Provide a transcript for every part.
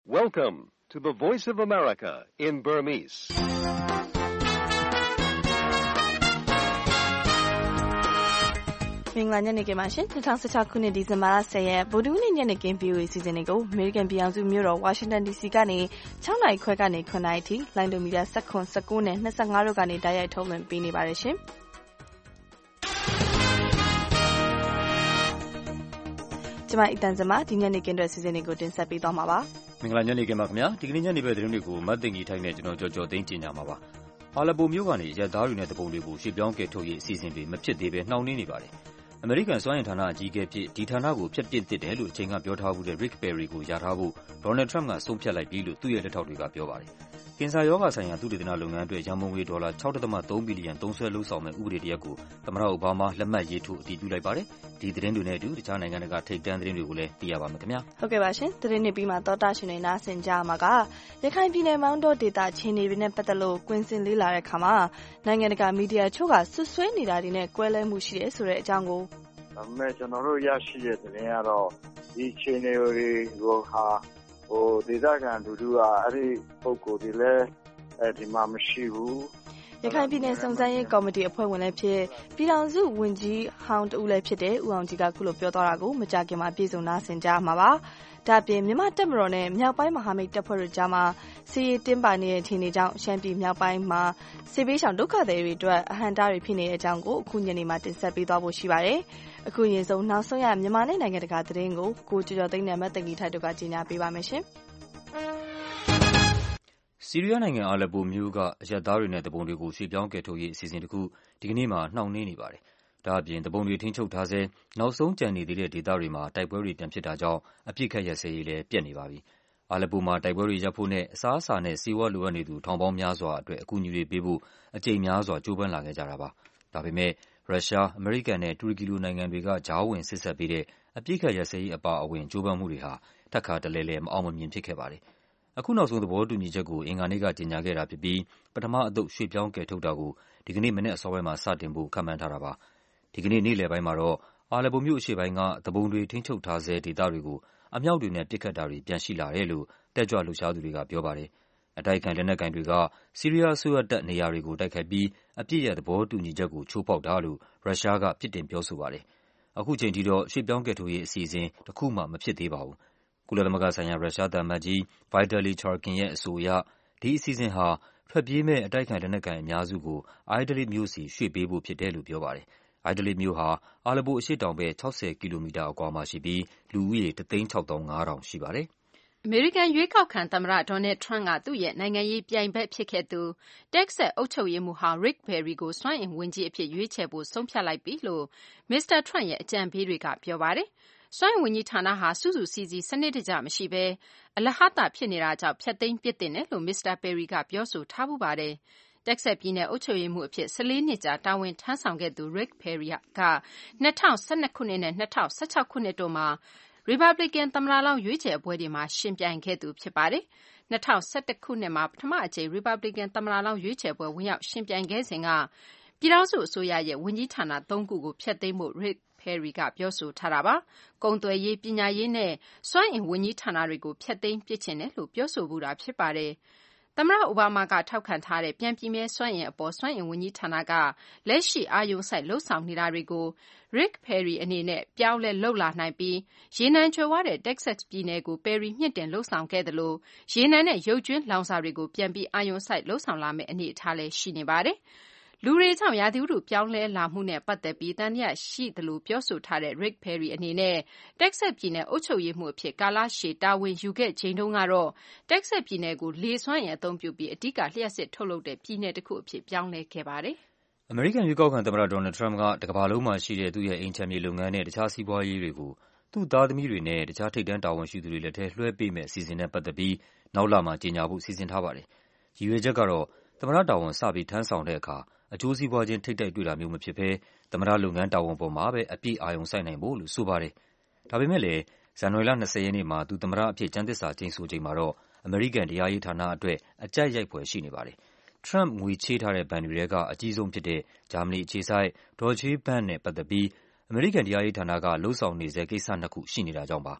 Welcome to the Voice of America in Burmese. ။မင်္ဂလာညနေခင်းပါရှင်2016ခုနှစ်ဒီဇင်ဘာလ10ရက်ဗုဒ္ဓဟူးနေ့ညနေခင်း VOA စီစဉ်တွေကို American ပြည်ထောင်စုမြို့တော် Washington DC ကနေ6နာရီခွဲကနေ9နာရီထိလိုင်းဒိုမီတာ19နဲ့25တို့ကနေတိုက်ရိုက်ထုတ်လွှင့်ပေးနေပါတယ်ရှင်။ကျွန်မအီတန်စမဒီညနေခင်းအတွက်စီစဉ်တွေကိုတင်ဆက်ပေးသွားမှာပါ။မင်္ဂလာညနေခင်းပါခင်ဗျာ။ဒီကနေ့ညနေပဲသတင်းတွေကိုမတ်တင်ကြီးထိုင်းနဲ့ကျွန်တော်ကြော်သိန်းကြီးညာမှာပါ။အာလပိုမြို့ကနေရက်သားတွေနဲ့တပုံတွေကိုရှေ့ပြောင်းကယ်ထုတ်ရေးအစီအစဉ်တွေမဖြစ်သေးပဲနှောင့်နှေးနေပါတယ်။အမေရိကန်စွမ်းအင်ဌာနအကြီးအကဲဖြစ်ဒီဌာနကိုဖျက်ပစ်သင့်တယ်လို့အချိန်ကပြောထားဘူးတဲ့ Rick Perry ကိုယာထားဖို့ Donald Trump ကဆုံးဖြတ်လိုက်ပြီလို့သူ့ရဲ့လက်ထောက်တွေကပြောပါတယ်။ကင်ဆာရောဂါဆိုင်ရာသုတေသနလုပ်ငန်းအတွက်ရန်ပုံငွေဒေါ်လာ 6.3 ဘီလီယံသုံးစွဲလုပ်ဆောင်မဲ့ဥပဒေတစ်ရပ်ကိုသမ္မတအိုဘားမားလက်မှတ်ရေးထိုးအတည်ပြုလိုက်ပါတယ်။ဒီသတင်းတွေနဲ့အတူတခြားနိုင်ငံတွေကထိပ်တန်းသတင်းတွေကိုလည်းသိရပါမယ်ခင်ဗျာ။ဟုတ်ကဲ့ပါရှင်။သတင်းတွေပြီးမှသောတာရှင်တွေနားဆင်ကြမှာကရခိုင်ပြည်နယ်မောင်းတော်ဒေသခြေနေတွေနဲ့ပတ်သက်လို့ကွင်းစင်လေးလာတဲ့အခါမှာနိုင်ငံတကာမီဒီယာချို့ကဆွဆွဲနေတာတွေနဲ့ကွဲလွဲမှုရှိတယ်ဆိုတဲ့အကြောင်းကိုဒါပေမဲ့ကျွန်တော်တို့ရရှိတဲ့သတင်းကတော့ဒီခြေနေတွေကိုဒေသခံလူထုကအဲ့ဒီပုံကိုယ်တွေလည်းဒီမှာမရှိဘူးရခိုင်ပြည်နယ်စုံစမ်းရေးကော်မတီအဖွဲ့ဝင်လည်းဖြစ်ပြည်ထောင်စုဝန်ကြီးဟောင်းတူလည်းဖြစ်တဲ့ဦးအောင်ကြီးကခုလိုပြောသွားတာကိုမကြခင်မှာပြည်စုံနာဆင်ကြမှာပါ။ဒါပြင်မြန်မာတပ်မတော်နဲ့မြောက်ပိုင်းမဟာမိတ်တပ်ဖွဲ့တို့ကြားမှာစီးရီးတင်းပါနေတဲ့ထင်နေကြောင်းရှမ်းပြည်မြောက်ပိုင်းမှာစစ်ပေးဆောင်ဒုက္ခသည်တွေအတွက်အဟန့်တားတွေဖြစ်နေတဲ့အကြောင်းကိုအခုညနေမှာတင်ဆက်ပေးသွားဖို့ရှိပါတယ်။အခုရင်ဆုံးနောက်ဆုံးရမြန်မာနိုင်ငံတကာသတင်းကိုကိုကျော်ကျော်သိန်းနဲ့မတ်တန်ကြီးထိုက်တို့ကကြီးညာပေးပါမယ်ရှင်။ဆီးရီးယားနိုင်ငံအာလက်ပိုမြို့ကအရပ်သားတွေနဲ့တပုံတွေကိုရွှေ့ပြောင်းကယ်ထုတ်ရေးအစီအစဉ်တစ်ခုဒီကနေ့မှနှောင့်နှေးနေပါတယ်။ဒါ့အပြင်တပုံတွေထိန်းချုပ်ထားဆဲနောက်ဆုံးကျန်နေသေးတဲ့ဒေသတွေမှာတိုက်ပွဲတွေပြန်ဖြစ်တာကြောင့်အပြစ်ခတ်ရက်စဲရေးလည်းပြတ်နေပါပြီ။အာလက်ပိုမှာတိုက်ပွဲတွေရပ်ဖို့နဲ့အစားအစာနဲ့ဆေးဝါးလိုအပ်နေသူထောင်ပေါင်းများစွာအတွက်အကူအညီတွေပေးဖို့အကြိမ်များစွာကြိုးပမ်းလာခဲ့ကြတာပါ။ဒါပေမဲ့ရုရှား၊အမေရိကန်နဲ့တူရကီလိုနိုင်ငံတွေကကြားဝင်စစ်ဆက်ပေးတဲ့အပြစ်ခတ်ရက်စဲရေးအပါအဝင်ကြိုးပမ်းမှုတွေဟာထပ်ခါတလဲလဲမအောင်မမြင်ဖြစ်ခဲ့ပါတယ်။အခုနောက်ဆုံးသဘောတူညီချက်ကိုအင်္ဂါနေ့ကကြေညာခဲ့တာဖြစ်ပြီးပထမအသုတ်ရွှေ့ပြောင်းကယ်ထုတ်တာကိုဒီကနေ့မနက်အစောပိုင်းမှာစတင်ဖို့ခန့်မှန်းထားတာပါ။ဒီကနေ့နေ့လယ်ပိုင်းမှာတော့အာလက်ပိုမြို့အရှေ့ပိုင်းကသူပုန်တွေထိန်းချုပ်ထားဆဲဒေသတွေကိုအမြောက်တွေနဲ့ပစ်ခတ်တာတွေပြန်ရှိလာတယ်လို့တက်ကြွလှုပ်ရှားသူတွေကပြောပါတယ်။အတိုက်အခံလက်နက်ကိုင်တွေကဆီးရီးယားအစိုးရတပ်နေရာတွေကိုတိုက်ခိုက်ပြီးအပစ်ရပ်သဘောတူညီချက်ကိုချိုးဖောက်တာလို့ရုရှားကပြစ်တင်ပြောဆိုပါတယ်။အခုချိန်ထိတော့ရွှေ့ပြောင်းကယ်ထုတ်ရေးအစီအစဉ်တစ်ခုမှမဖြစ်သေးပါဘူး။ကုလသမဂ္ဂဆိုင်ရာရုရှားသံအမတ်ကြီး Vitaly Churkin ရဲ့အဆိုအရဒီအစီအစဉ်ဟာထွက်ပြေးမဲ့အတိုက်အခံလက်နက်ကိုင်အများစုကို Idlib မြို့ဆီရွှေ့ပေးဖို့ဖြစ်တယ်လို့ပြောပါတယ်။ Idlib မြို့ဟာအာလက်ပိုအရှေ့တောင်ဘက်60ကီလိုမီတာအကွာမှာရှိပြီးလူဦးရေ1,650,000ရှိပါတယ်။အမေရိကန်ရွေးကောက်ခံသမ္မတ Donald Trump ကသူ့ရဲ့နိုင်ငံရေးပြိုင်ဘက်ဖြစ်ခဲ့သူ Texas အုပ်ချုပ်ရေးမှူးဟောင်း Rick Perry ကိုစွမ်းအင်ဝန်ကြီးအဖြစ်ရွေးချယ်ဖို့ဆုံးဖြတ်လိုက်ပြီလို့ Mr. Trump ရဲ့အကြံပေးတွေကပြောပါတယ်။စွမ်းအင်ဝန်ကြီးဌာနဟာစုစုစည်းစည်းစနစ်တကျမရှိဘဲအလဟဿဖြစ်နေတာကြောင့်ဖျက်သိမ်းပစ်သင့်တယ်လို့ Mr. Perry ကပြောဆိုထားဖူးပါတယ်။ Texas ပြည်နယ်အုပ်ချုပ်ရေးမှူးအဖြစ်14နှစ်ကြာတာဝန်ထမ်းဆောင်ခဲ့သူ Rick Perry က2012ခုနှစ်နဲ့2016ခုနှစ်တို့မှာရီပတ်ဘလီကန်သမ္မတလောင်းရွေးချယ်ပွဲတွေမှာယှဉ်ပြိုင်ခဲ့သူဖြစ်ပါတယ်။2011ခုနှစ်မှာပထမအကြိမ်ရီပတ်ဘလီကန်သမ္မတလောင်းရွေးချယ်ပွဲဝင်ရောက်ယှဉ်ပြိုင်ခဲ့စဉ်ကပြည်ထောင်စုအစိုးရရဲ့ဝန်ကြီးဌာန3ခုကိုဖျက်သိမ်းဖို့ Rick Perry ကပြောဆိုထားတာပါ။ကုန်သွယ်ရေး၊ပညာရေးနဲ့စွမ်းအင်ဝန်ကြီးဌာနတွေကိုဖျက်သိမ်းပစ်ချင်တယ်လို့ပြောဆိုဖူးတာဖြစ်ပါတယ်။သမ္မတအိုဘားမားကထောက်ခံထားတဲ့ပြန်ပြည့်မြဲစွမ်းအင်အပေါ်စွမ်းအင်ဝန်ကြီးဌာနကလက်ရှိအာရုံစိုက်လုပ်ဆောင်နေတာတွေကို Rick Perry အနေနဲ့ပြောင်းလဲလုပ်လာနိုင်ပြီးရေနံကြွယ်ဝတဲ့ Texas ပြည်နယ်ကို Perry မြှင့်တင်လုပ်ဆောင်ခဲ့သလိုရေနံနဲ့ရုပ်ကြွင်းလောင်စာတွေကိုပြန်ပြီးအာရုံစိုက်လုပ်ဆောင်လာမယ့်အနေအထားလည်းရှိနေပါတယ်။လူတွေကြောင့်ရာသီဥတုပြောင်းလဲလာမှုနဲ့ပတ်သက်ပြီးသံသယရှိသလိုပြောဆိုထားတဲ့ Rick Perry အနေနဲ့ Texas ပြည်နယ်အုပ်ချုပ်ရေးမှူးအဖြစ်ကာလရှည်တာဝန်ယူခဲ့ချိန်တုန်းကတော့ Texas ပြည်နယ်ကိုလေစွမ်းအင်အသုံးပြုပြီးအဓိကလျှပ်စစ်ထုတ်လုပ်တဲ့ပြည်နယ်တစ်ခုအဖြစ်ပြောင်းလဲခဲ့ပါတယ်။အမေရိကန်ရွေးကောက်ခံသမ္မတ Donald Trump ကတကမ္ဘာလုံးမှာရှိတဲ့သူ့ရဲ့အိမ်ခြံမြေလုပ်ငန်းနဲ့တခြားစီးပွားရေးတွေကိုသူ့သားသမီးတွေနဲ့တခြားထိပ်တန်းတာဝန်ရှိသူတွေလက်ထဲလွှဲပေးမယ့်အစီအစဉ်နဲ့ပတ်သက်ပြီးနောက်လမှာကြေညာဖို့စီစဉ်ထားပါတယ်။ရည်ရွယ်ချက်ကတော့သမ္မတတာဝန်စပြီးထမ်းဆောင်တဲ့အခါအကျိုးစီးပွားချင်းထိပ်တိုက်တွေ့တာမျိုးမဖြစ်ဘဲသမ္မတလုပ်ငန်းတာဝန်ပေါ်မှာပဲအပြည့်အာရုံစိုက်နိုင်ဖို့လို့ဆိုပါတယ်။ဒါပေမဲ့လည်းဇန်နဝါရီလ20ရက်နေ့မှာသူသမ္မတအဖြစ်ကျမ်းသစ္စာကျိန်ဆိုချိန်မှာတော့အမေရိကန်တရားရေးဌာနအတွက်အကြပ်ရိုက်ဖွယ်ရှိနေပါတယ်။ Trump ငွေချေးထားတဲ့ဘဏ်တွေထဲကအကြီးဆုံးဖြစ်တဲ့ဂျာမနီအခြေစိုက် Deutsche Bank နဲ့ပတ်သက်ပြီးအမေရိကန်တရားရေးဌာနကလုပ်ဆောင်နေဆဲကိစ္စ2ခုရှိနေတာကြောင့်ပါ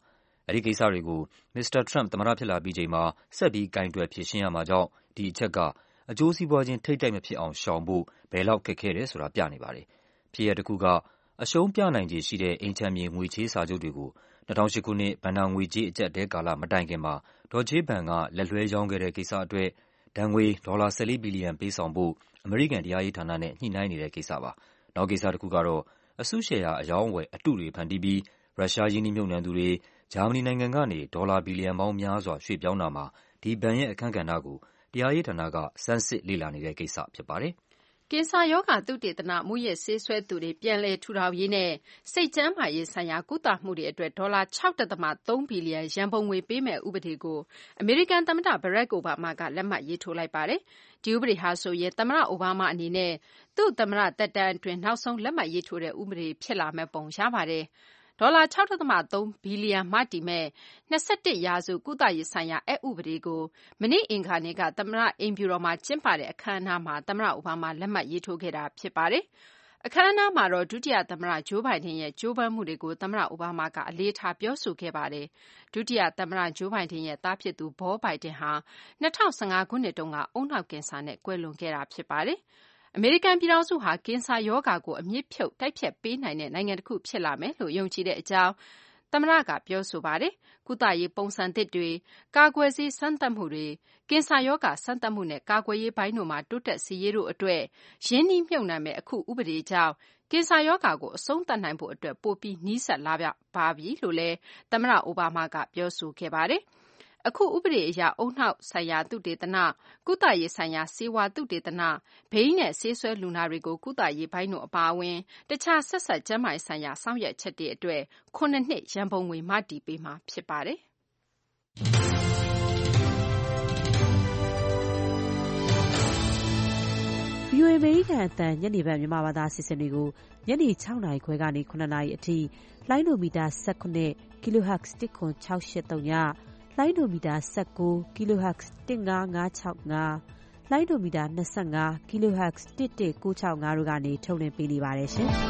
အဲဒီကိစ္စတွေကို မစ္စတာထရမ့်သမ္မတဖြစ်လာပြီးချိန်မှာဆက်ပြီးကိုင်တွယ်ဖြေရှင်းရမှာကြောင့်ဒီအချက်ကအကျိုးစီးပွားချင်းထိပ်တိုက်မဖြစ်အောင်ရှောင်ဖို့ဘယ်လောက်ခက်ခဲတယ်ဆိုတာပြနေပါတယ်။ဖြစ်ရပ်တစ်ခုကအရှုံးပြနိုင်ခြေရှိတဲ့အိမ်ခြံမြေငွေချေးစာချုပ်တွေကို2008ခုနှစ်ဘဏ္ဍာငွေကြေးအကျပ်အတည်းကာလမတိုင်ခင်မှာဒေါ်ချေးဘဏ်ကလက်လွှဲရောင်းခဲ့တဲ့ကိစ္စအတွက်ဒဏ်ငွေဒေါ်လာ14ဘီလီယံပေးဆောင်ဖို့အမေရိကန်တရားရေးဌာနနဲ့ညှိနှိုင်းနေတဲ့ကိစ္စပါ။နောက်ကိစ္စတစ်ခုကတော့အစုရှယ်ယာအယောင်းအဝယ်အတုတွေဖန်တီးပြီးရုရှားရင်းနှီးမြှုပ်နှံသူတွေဂျာမနီနိုင်ငံကနေဒေါ်လာဘီလီယံပေါင်းများစွာရွှေ့ပြောင်းတာမှာဒီဘဏ်ရဲ့အခန်းကဏ္ဍကိုတရားရေးဌာနကစမ်းစစ်လေ့လာနေတဲ့ကိစ္စဖြစ်ပါတယ်။ကင်ဆာရောဂါသုတေသနမူးယစ်ဆေးစွဲသူတွေပြန်လည်ထူထောင်ရေးနဲ့စိတ်ကျန်းမာရေးဆိုင်ရာကုသမှုတွေအတွက်ဒေါ်လာ 6.3 ဘီလီယံရန်ပုံငွေပေးမယ့်ဥပဒေကိုအမေရိကန်သမ္မတဘရက် အိုဘားမားကလက်မှတ်ရေးထိုးလိုက်ပါတယ်။ဒီဥပဒေဟာဆိုရင်သမ္မတအိုဘားမားအနေနဲ့သူ့သမ္မတသက်တမ်းအတွင်းနောက်ဆုံးလက်မှတ်ရေးထိုးတဲ့ဥပဒေဖြစ်လာမယ့်ပုံရပါတယ်။ဒေါ်လာ 6.3 ဘီလီယံမတည်မဲ့21ရာစုကုသရေးဆိုင်ရာအက်ဥပဒေကိုမနေ့အင်္ဂါနေ့ကသမ္မတအိမ်ဖြူတော်မှာကျင်းပတဲ့အခမ်းအနားမှာသမ္မတအိုဘားမားလက်မှတ်ရေးထိုးခဲ့တာဖြစ်ပါတယ်။အခမ်းအနားမှာတော့ဒုတိယသမ္မတဂျိုးဘိုင်ဒန်ရဲ့ကြိုးပမ်းမှုတွေကိုသမ္မတအိုဘားမားကအလေးထားပြောဆိုခဲ့ပါတယ်။ဒုတိယသမ္မတဂျိုးဘိုင်ဒန်ရဲ့သားဖြစ်သူဘောဘိုင်ဒန်ဟာ2015ခုနှစ်တုန်းကဦးနှောက်ကင်ဆာနဲ့ကွယ်လွန်ခဲ့တာဖြစ်ပါတယ်။အမေရိကန်ပြည်ထောင်စုဟာကင်ဆာရောဂါကိုအမြစ်ဖြုတ်တိုက်ဖျက်ပေးနိုင်တဲ့နိုင်ငံတစ်ခုဖြစ်လာမယ်လို့ယုံကြည်တဲ့အကြောင်းသမ္မတကပြောဆိုပါတယ်။ကုသရေးပုံစံသစ်တွေကာကွယ်ဆေးစမ်းသပ်မှုတွေကင်ဆာရောဂါစမ်းသပ်မှုနဲ့ကာကွယ်ရေးပိုင်းတို့မှာတိုးတက်စေရေးတို့အတွက်ရင်းနှီးမြှုပ်နှံမဲ့အခုဥပဒေကြောင့်ကင်ဆာရောဂါကိုအဆုံးသတ်နိုင်ဖို့အတွက်ပိုပြီးနီးစပ်လာပါပြီလို့လည်းသမ္မတအိုဘားမားကပြောဆိုခဲ့ပါတယ်။အခုဥပဒေအရဦးနှောက်ဆိုင်ရာသုတေသနကုသရေးဆိုင်ရာဆေးဝါးသုတေသနဘိန်းနဲ့ဆေးစွဲလူနာတွေကိုကုသရေးပိုင်းတို့အပါအဝင်တခြားဆက်စပ်ကျန်းမာရေးဆိုင်ရာဆောင်ရွက်ချက်တွေအတွက်9နှစ်ရန်ပုံငွေမတည်ပေးမှာဖြစ်ပါတယ်။ VOA အမေရိကန်အသံညနေပိုင်းမြန်မာဘာသာအစီအစဉ်တွေကိုညနေ6နာရီခွဲကနေ9နာရီအထိလိုင်းဒိုမီတာ19 kHz 10683ညလိုင်းဒိုမီတာ19 kHz 15565လိုင်းဒိုမီတာ25 kHz 11965တို့ကနေထုတ်လွှင့်ပေးနေပါတယ်ရှင်။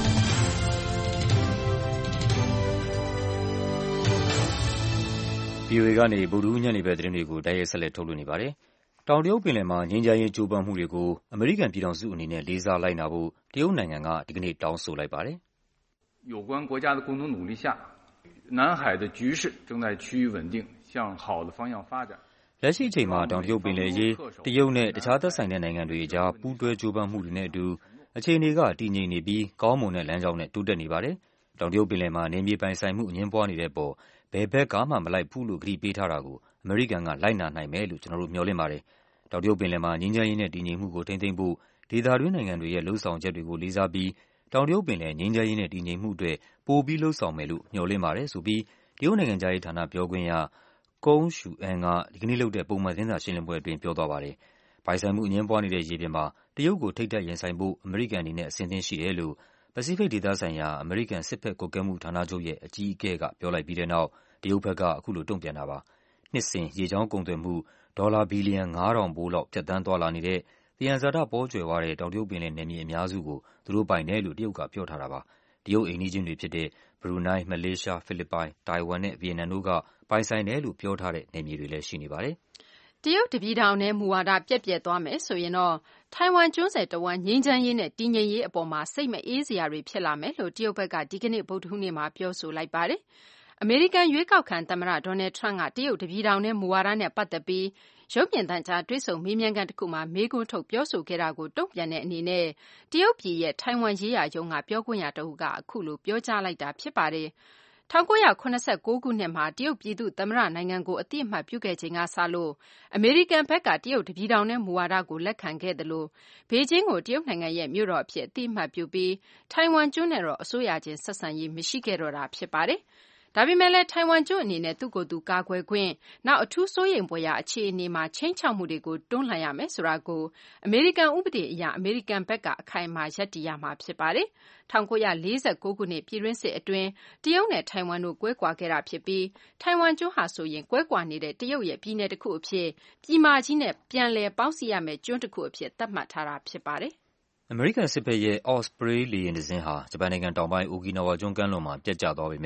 VOA ကနေဗုဒ္ဓဟူးညနေဘက်သတင်းတွေကိုတိုက်ရိုက်ဆက်လက်ထုတ်လွှင့်နေပါတယ်။တောင်တရုတ်ပင်လယ်မှာငြိမ်းချမ်းရေးကြိုးပမ်းမှုတွေကိုအမေရိကန်ပြည်ထောင်စုအနေနဲ့လေးစားလိုက်နာဖို့တရုတ်နိုင်ငံကဒီကနေ့တောင်းဆိုလိုက်ပါတယ်။有关国家的共同努力下南海的局势正在趋于稳定向好的方向发展လက်ရှိအချိန်မှာတောင်တရုတ်ပင်လယ်ရေးတရုတ်နဲ့တခြားသက်ဆိုင်တဲ့နိုင်ငံတွေအကြားပူးတွဲကြိုးပမ်းမှုတွေနဲ့အတူအခြေအနေကတည်ငြိမ်နေပြီးကောင်းမွန်တဲ့လမ်းကြောင်းနဲ့တိုးတက်နေပါတယ်။တောင်တရုတ်ပင်လယ်မှာနေမြေပိုင်ဆိုင်မှုအငြင်းပွားနေတဲ့ပေါ်ဘယ်ဘက်ကမှမလိုက်ဘူးလို့ကတိပေးထားတာကိုအမေရိကန်ကလိုက်နာနိုင်မယ်လို့ကျွန်တော်တို့မျှော်လင့်ပါတယ်။တောင်တရုတ်ပင်လယ်မှာငြိမ်းချမ်းရေးနဲ့တည်ငြိမ်မှုကိုထိန်းသိမ်းဖို့ဒေသတွင်းနိုင်ငံတွေရဲ့လှုံ့ဆော်ချက်တွေကိုလေးစားပြီးတောင်တရုတ်ပင်လယ်ငြိမ်းချမ်းရေးနဲ့တည်ငြိမ်မှုအတွက်ပိုပြီးလှုံ့ဆော်မယ်လို့မျှော်လင့်ပါတယ်ဆိုပြီးတရုတ်နိုင်ငံသားရေးဌာနပြောခွင့်ရကုန်းရှူအန်ကဒီကနေ့လုပ်တဲ့ပုံမှန်သတင်းစာရှင်းလင်းပွဲအတွင်းပြောသွားပါတယ်။ပိုင်ဆိုင်မှုအငြင်းပွားနေတဲ့ရေပြင်မှာတရုတ်ကိုထိပ်တိုက်ရင်ဆိုင်ဖို့အမေရိကန်အနေနဲ့အဆင်သင့်ရှိတယ်လို့ပစိဖိတ်ဒေသဆိုင်ရာအမေရိကန်စစ်ဘက်ကွပ်ကဲမှုဌာနချုပ်ရဲ့အကြီးအကဲကပြောလိုက်ပြီးတဲ့နောက်တရုတ်ဘက်ကအခုလိုတုံ့ပြန်တာပါ။နှစ်စဉ်ရေကြောင်းကုန်သွယ်မှုဒေါ်လာဘီလီယံ9000ဘိုးလောက်ဖြတ်သန်းသွားလာနေတဲ့သယံဇာတပေါကြွယ်ဝတဲ့တောင်တရုတ်ပင်လယ်နယ်မြေအများစုကိုသူတို့ပိုင်တယ်လို့တရုတ်ကပြောထားတာပါ။တရုတ်အိမ်နီးချင်းတွေဖြစ်တဲ့ဘရူနိုင်း၊မလေးရှား၊ဖိလစ်ပိုင်၊တိုင်ဝမ်နဲ့ဗီယက်နမ်တို့ကပိုင်ဆိုင်တယ်လို့ပြောထားတဲ့နယ်မြေတွေလည်းရှိနေပါတယ်။တရုတ်တပြည်ထောင်ထဲမူဝါဒပျက်ပြယ်သွားမယ်ဆိုရင်တော့ထိုင်ဝမ်ကျွန်းဆွယ်တဝန်းငြိမ်းချမ်းရေးနဲ့တည်ငြိမ်ရေးအပေါ်မှာစိတ်မအေးစရာတွေဖြစ်လာမယ်လို့တရုတ်ဘက်ကဒီကနေ့ဗုဒ္ဓဟူးနေ့မှာပြောဆိုလိုက်ပါတယ်။အမေရိကန်ရွေးကောက်ခံသမ္မတဒေါ်နယ်ထရန့်ကတရုတ်တပြည်ထောင်ထဲမူဝါဒနဲ့ပတ်သက်ပြီးရုပ်မြင်သံကြားတွေ့ဆုံမေးမြန်းခန်းတစ်ခုမှာမေးခွန်းထုတ်ပြောဆိုခဲ့တာကိုတုံ့ပြန်တဲ့အနေနဲ့တရုတ်ပြည်ရဲ့ထိုင်ဝမ်ရေးရာရုံးကပြောခွင့်ရတဦးကအခုလိုပြောကြားလိုက်တာဖြစ်ပါတယ်။1989ခုနှစ်မှာတရုတ်ပြည်သူ့သမ္မတနိုင်ငံကိုအသိအမှတ်ပြုခဲ့ချိန်ကစလို့အမေရိကန်ဘက်ကတရုတ်တပြည်ထောင်ထဲမူဝါဒကိုလက်ခံခဲ့တယ်လို့ဘေကျင်းကိုတရုတ်နိုင်ငံရဲ့မြို့တော်အဖြစ်အသိအမှတ်ပြုပြီးထိုင်ဝမ်ကျွန်းနဲ့တော့အစိုးရချင်းဆက်ဆံရေးမရှိခဲ့တော့တာဖြစ်ပါတယ်။ဒါပေမဲ့လည်းထိုင်ဝမ်ကျွန်းအနေနဲ့သူ့ကိုယ်သူကာကွယ်ခွင့်နောက်အထူးစိုးရိမ်ဖွယ်ရာအခြေအနေမှာခြိမ်းခြောက်မှုတွေကိုတွန်းလှန်ရမယ်ဆိုတာကိုအမေရိကန်ဥပဒေအရအမေရိကန်ဘက်ကအခိုင်အမာရပ်တည်ရမှာဖြစ်ပါတယ်။1949ခုနှစ်ပြည်တွင်းစစ်အတွင်းတရုတ်နဲ့ထိုင်ဝမ်တို့ကွဲကွာခဲ့တာဖြစ်ပြီးထိုင်ဝမ်ကျွန်းဟာဆိုရင်ကွဲကွာနေတဲ့တရုတ်ရဲ့ပြည်နယ်တစ်ခုအဖြစ်ပြည်မကြီးနဲ့ပြန်လည်ပေါင်းစည်းရမယ့်ကျွန်းတစ်ခုအဖြစ်သတ်မှတ်ထားတာဖြစ်ပါတယ်။အမေရိကန်စစ်ဘက်ရဲ့ Osprey လေယာဉ်တစ်စင်းဟာဂျပန်နိုင်ငံတောင်ပိုင်းအိုကီနာဝါကျွန်းကမ်းလွန်မှာပျက်ကျသွားပေမဲ့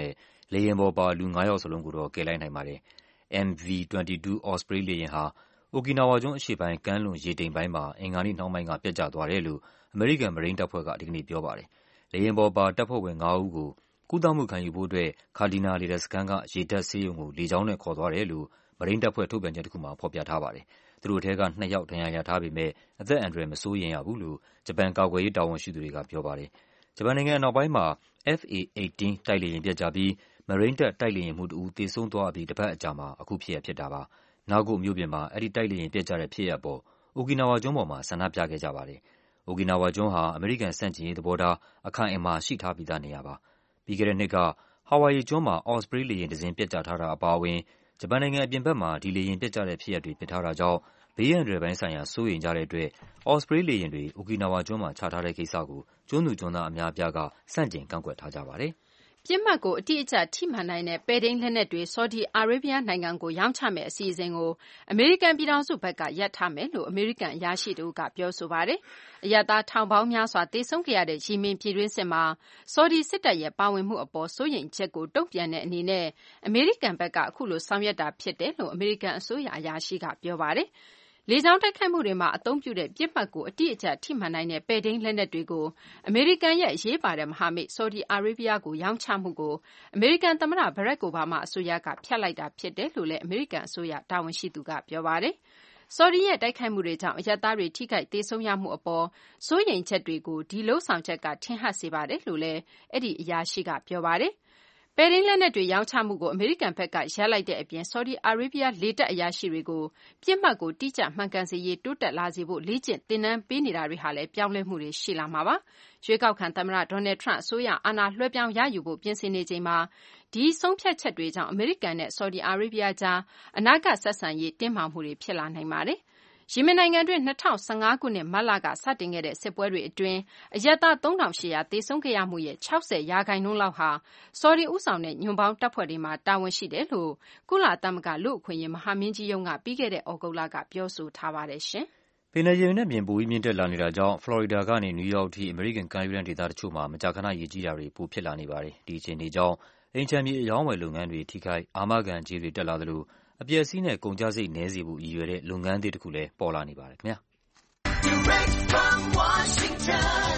လေယာဉ်ပေါ်ပါလူ9ယောက်စလုံးကိုတော့ကယ်လိုက်နိုင်ပါတယ်။ MV-22 Osprey လေယာဉ်ဟာ အိုကီနာဝါကျွန်းအရှေ့ပိုင်းကမ်းလွန်ရေတိမ်ပိုင်းမှာအင်္ဂါနေ့နှောင်းပိုင်းကပျက်ကျသွားတယ်လို့အမေရိကန်မရိန်းတပ်ဖွဲ့ကဒီကနေ့ပြောပါတယ်။လေယာဉ်ပေါ်ပါတပ်ဖွဲ့ဝင်9ဦးကိုကုသမှုခံယူဖို့အတွက်ကာဒီနာလေတပ်စခန်းကရေတပ်ဆေးရုံကိုလေကြောင်းနဲ့ခေါ်သွားတယ်လို့မရိန်းတပ်ဖွဲ့ထုတ်ပြန်ချက်တစ်ခုမှာဖော်ပြထားပါတယ်။သူတို့ထဲက2ယောက်ဒဏ်ရာရထားပေမဲ့အသက်အန္တရာယ်မစိုးရိမ်ရဘူးလို့ဂျပန်ကာကွယ်ရေးတာဝန်ရှိသူတွေကပြောပါတယ်။ဂျပန်နိုင်ငံအနောက်ပိုင်းမှာ FA-18 တိုက်လေယာဉ်ပျက်ကျပြီးမရိန်းတပ်တိုက်လေယာဉ်မှူးတဦးသေဆုံးသွားပြီးတစ်ပတ်အကြာမှာအခုဖြစ်ရပ်ဖြစ်တာပါ။နာဂိုမြို့ပြင်မှာအဲဒီတိုက်လေယာဉ်ပျက်ကျတဲ့ဖြစ်ရပ်ပေါ်အိုကီနာဝါကျွန်းပေါ်မှာဆန္ဒပြခဲ့ကြပါတယ်။အိုကီနာဝါကျွန်းဟာအမေရိကန်ဆန့်ကျင်ရေးသဘောထားအခိုင်အမာရှိထားပြီးသားနေရာပါ။ပြီးခဲ့တဲ့နှစ်ကဟာဝိုင်ယီကျွန်းမှာ Osprey လေယာဉ်တစ်စင်းပျက်ကျထားတာအပါအဝင်ဂျပန်နိုင်ငံအပြင်ဘက်မှာဒီလေယာဉ်ပျက်ကျတဲ့ဖြစ်ရပ်တွေဖြစ်ထားတာကြောင့်ဘေးအန္တရာယ်ပိုင်းဆိုင်ရာစိုးရိမ်ကြတဲ့အတွက် Osprey လေယာဉ်တွေအိုကီနာဝါကျွန်းမှာချထားတဲ့ကိစ္စကိုကျွန်းသူကျွန်းသားအများအပြားကဆန့်ကျင်ကန့်ကွက်ထားကြပါတယ်။ပစ်မှတ်ကိုအတိအကျထိမှန်နိုင်တဲ့ပဲ့ထိန်းလက်နက်တွေဆော်ဒီအာရေဗျနိုင်ငံကိုရောင်းချမယ့်အစီအစဉ်ကိုအမေရိကန်ပြည်ထောင်စုဘက်ကရပ်ထားမယ်လို့အမေရိကန်အရာရှိတို့ကပြောဆိုပါတယ်။အရပ်သားထောင်ပေါင်းများစွာသေဆုံးခဲ့ရတဲ့ယီမင်ပြည်တွင်းစစ်မှာဆော်ဒီစစ်တပ်ရဲ့ပါဝင်မှုအပေါ်စိုးရိမ်ချက်ကိုတုံ့ပြန်တဲ့အနေနဲ့အမေရိကန်ဘက်ကအခုလိုဆောင်ရွက်တာဖြစ်တယ်လို့အမေရိကန်အစိုးရအရာရှိကပြောပါတယ်။လေကြောင်းတိုက်ခိုက်မှုတွေမှာအသုံးပြုတဲ့ပစ်မှတ်ကိုအတိအကျထိမှန်နိုင်တဲ့ပဲ့ထိန်းလက်နက်တွေကိုအမေရိကန်ရဲ့အရေးပါတဲ့မဟာမိတ်ဆော်ဒီအာရေဗျကိုရောင်းချမှုကိုအမေရိကန်သမ္မတဘရက်အိုဘားမားအစိုးရကဖျက်လိုက်တာဖြစ်တယ်လို့လည်းအမေရိကန်အစိုးရတာဝန်ရှိသူကပြောပါတယ်။ဆော်ဒီရဲ့တိုက်ခိုက်မှုတွေကြောင့်အရပ်သားတွေထိခိုက်သေဆုံးရမှုအပေါ်စိုးရိမ်ချက်တွေကိုဒီလုပ်ဆောင်ချက်ကထင်ဟပ်စေပါတယ်လို့လည်းအဲ့ဒီအရာရှိကပြောပါတယ်။ပဲ့ထိန်းလက်နက်တွေရောင်းချမှုကိုအမေရိကန်ဘက်ကရပ်လိုက်တဲ့အပြင်ဆော်ဒီအာရေဗျလေတပ်အရာရှိတွေကိုပစ်မှတ်ကိုတိကျမှန်ကန်စေရေးတိုးတက်လာစေဖို့လေ့ကျင့်သင်တန်းပေးနေတာတွေဟာလည်းပြောင်းလဲမှုတွေရှိလာမှာပါ။ရွေးကောက်ခံသမ္မတဒေါ်နယ်ထရန့်အစိုးရအာဏာလွှဲပြောင်းရယူဖို့ပြင်ဆင်နေချိန်မှာဒီဆုံးဖြတ်ချက်တွေကြောင့်အမေရိကန်နဲ့ဆော်ဒီအာရေဗျကြားအနာဂတ်ဆက်ဆံရေးတင်းမာမှုတွေဖြစ်လာနိုင်ပါတယ်။ယီမင်နိုင်ငံတွင်း2015ခုနှစ်မတ်လကစတင်ခဲ့တဲ့စစ်ပွဲတွေအတွင်းအရပ်သား3800သေဆုံးခဲ့ရမှုရဲ့60%လောက်ဟာဆော်ဒီဦးဆောင်တဲ့ညွန့်ပေါင်းတပ်ဖွဲ့တွေမှာတာဝန်ရှိတယ်လို့ကုလသမဂ္ဂလူ့အခွင့်အရေးမဟာမင်းကြီးရုံးကပြီးခဲ့တဲ့ဩဂုတ်လကပြောဆိုထားပါတယ်ရှင်။ပင်လယ်ရေနဲ့ပြင်ပိုပြီးမြင့်တက်လာနေတာကြောင့်ဖလော်ရီဒါကနေနယူးယောက်အထိအမေရိကန်ကမ်းရိုးတန်းဒေသတချို့မှာမကြာခဏရေကြီးတာတွေပိုဖြစ်လာနေပါတယ်။ဒီအခြေအနေကြောင့်အိမ်ခြံမြေအယောင်းဝယ်လုပ်ငန်းတွေထိခိုက်အာမခံကြေးတွေတက်လာသလိုအပျက်အစီးနဲ့ကုန်ကျစရိတ်နည်းစေဖို့ရည်ရွယ်တဲ့လုပ်ငန်းသစ်တစ်ခုလည်းပေါ်လာနေပါတယ်ခင်ဗျာ။ Direct from Washington,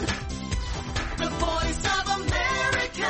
the voice of America,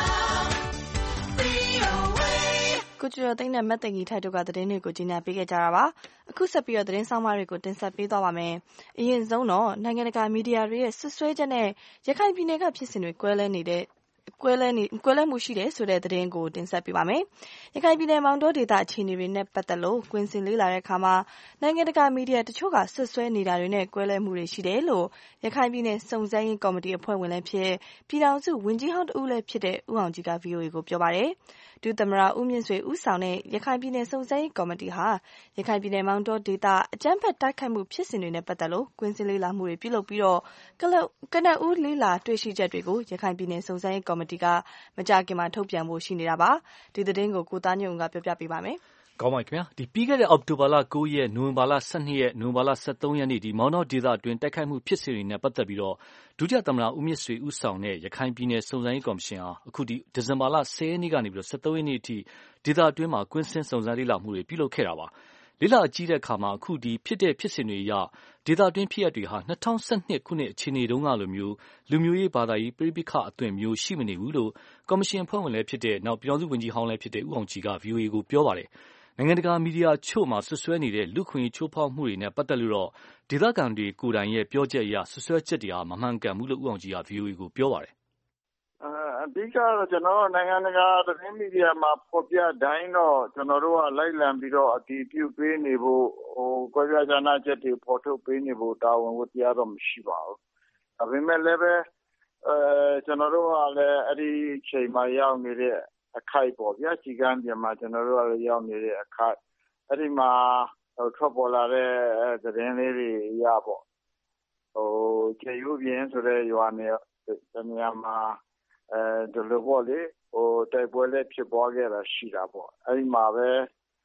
VOA ကိုကျော်သိန်းနဲ့မတ်တင်ကြီးထိုက်တို့ကသတင်းတွေကိုကြီးညာပေးခဲ့ကြတာပါ။အခုဆက်ပြီးတော့သတင်းဆောင်မတွေကိုတင်ဆက်ပေးသွားပါမယ်။အရင်ဆုံးတော့နိုင်ငံတကာမီဒီယာတွေရဲ့ဆွဆွဲချက်နဲ့ရခိုင်ပြည်နယ်ကဖြစ်စဉ်တွေကွဲလဲမှုရှိတယ်ဆိုတဲ့သတင်းကိုတင်ဆက်ပေးပါမယ်။ရခိုင်ပြည်နယ်မောင်တောဒေသအခြေအနေတွေနဲ့ပတ်သက်လို့ကွင်းစင်လေ့လာတဲ့အခါမှာနိုင်ငံတကာမီဒီယာတချို့ကဆွဆွဲနေတာတွေနဲ့ကွဲလဲမှုတွေရှိတယ်လို့ရခိုင်ပြည်နယ်စုံစမ်းရေးကော်မတီအဖွဲ့ဝင်လည်းဖြစ်ပြည်ထောင်စုဝန်ကြီးဟောင်းတဦးလည်းဖြစ်တဲ့ဦးအောင်ကြီးက VOA ကိုပြောပါတယ်။ဒုသမ္မတဦးမြင့်ဆွေဦးဆောင်တဲ့ရခိုင်ပြည်နယ်စုံစမ်းရေးကော်မတီဟာရခိုင်ပြည်နယ်မောင်တောဒေသအကြမ်းဖက်တိုက်ခိုက်မှုဖြစ်စဉ်တွေနဲ့ပတ်သက်လို့ကွင်းစင်လေ့လာမှုတွေပြုလုပ်ပြီးတော့ကနဦးလေ့လာတွေ့ရှိချက်တွေကိုရခိုင်ပြည်နယ်စုံစမ်းရေးကော်မတီကမကြာခင်မှာထုတ်ပြန်ဖို့ရှိနေတာပါ။ဒီသတင်းကိုကိုသားညုံကပြောပြပေးပါမယ်။ကောင်းပါခင်ဗျာဒီပြီးခဲ့တဲ့အောက်တိုဘာလ9ရက်နိုဝင်ဘာလ12ရက်နိုဝင်ဘာလ13ရက်နေ့ဒီမောင်တောဒေသအတွင်းတိုက်ခိုက်မှုဖြစ်စဉ်တွေနဲ့ပတ်သက်ပြီးတော့ဒုတိယသမ္မတဦးမြင့်ဆွေဦးဆောင်တဲ့ရခိုင်ပြည်နယ်စုံစမ်းရေးကော်မရှင်ဟာအခုဒီဒီဇင်ဘာလ10ရက်နေ့ကနေပြီးတော့13ရက်နေ့အထိဒေသအတွင်းမှာကွင်းစင်စုံစမ်းလေ့လာမှုတွေပြုလုပ်ခဲ့တာပါ။လေ့လာကြည့်တဲ့အခါမှာအခုဒီဖြစ်တဲ့ဖြစ်စဉ်တွေအရဒေသအတွင်းဖြစ်ရပ်တွေဟာ2012ခုနှစ်အခြေအနေတုန်းကလိုမျိုးလူမျိုးရေးဘာသာရေးပြိပခအသွင်မျိုးရှိမနေဘူးလို့ကော်မရှင်အဖွဲ့ဝင်လည်းဖြစ်တဲ့နောက်ပြည်ထောင်စုဝန်ကြီးဟောင်းလည်းဖြစ်တဲ့ဦးအောင်ကြီးက VOA ကိုပြောပါတယ်။နိုင်ငံတကာမီဒီယာချို့မှာဆွဆွဲနေတဲ့လူခွင့်ချိုးဖောက်မှုတွေနဲ့ပတ်သက်လို့တော့ဒေသခံတွေကိုယ်တိုင်ရဲ့ပြောချက်အရဆွဆွဲချက်တွေဟာမမှန်ကန်ဘူးလို့ဦးအောင်ကြီးက VOA ကိုပြောပါတယ်အဓိကတော့ကျွန်တော်နိုင်ငံတကာသတင်းမီဒီယာမှာဖော်ပြတိုင်းတော့ကျွန်တော်တို့ကလိုက်လံပြီးတော့အတည်ပြုပေးနေဖို့ကွဲပြားခြားနားချက်တွေပေါ်ထုတ်ပေးနေဖို့တာဝန်ဝတ္တရားတော့မရှိပါဘူး။ဒါပေမဲ့လည်းပဲကျွန်တော်တို့ကလည်းအဲ့ဒီချိန်မှာရောက်နေတဲ့အခိုက်ပေါ့ဗျာ။ကြီးကန်းပြန်မှာကျွန်တော်တို့ကလည်းရောက်နေတဲ့အခိုက်အဲ့ဒီမှာထွက်ပေါ်လာတဲ့သတင်းလေးတွေရပေါ့။ကျေယူပြင်းဆိုတဲ့ရွာနေနေရာမှာဒီလိုပေါ့လေတိုက်ပွဲလည်းဖြစ်ပွားခဲ့တာရှိတာပေါ့အဲ့ဒီမှာပဲ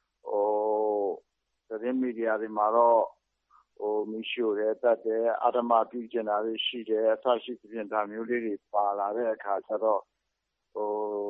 သတင်းမီဒီယာတွေမှာတော့မီရှိုတယ်တတ်တယ်အာဓမ္မပြုကျင်တာတွေရှိတယ်အဆရှိသဖြင့်ဒါမျိုးလေးတွေပါလာတဲ့အခါကျတော့